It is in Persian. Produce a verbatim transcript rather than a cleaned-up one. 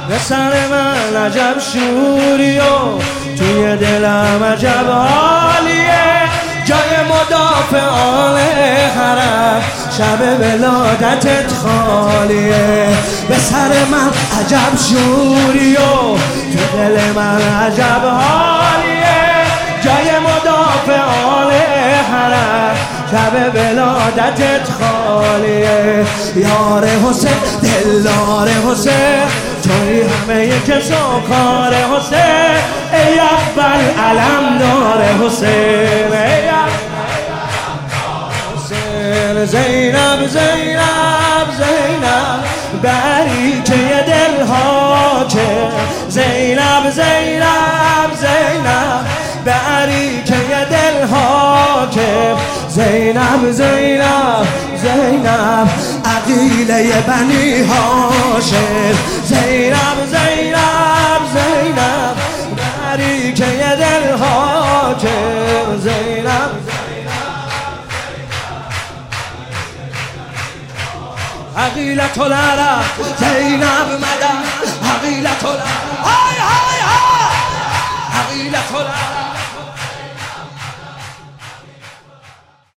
به سر من عجب شوری و توی دلم عجب حالیه، جای مدافعان حرم شب ولادتت خالیه. به سر من عجب شوری و تو دل من عجب حالیه، جای مدافعان حرم شب ولادتت خالیه. یار حسین دلدار حسین توی همه کس و کار حسین، ای اول علم دار حسین، ای حسین. زینب زینب زینب بریکه دل ها که، زینب زینب زینب بریکه دل ها که، زینب زینب زینب عقیله بنی هاشم، زینب زینب زینب بریکه دل ها که، زینب عقیلة العرب زینب مدد، عقیلة العرب های های های عقیلة العرب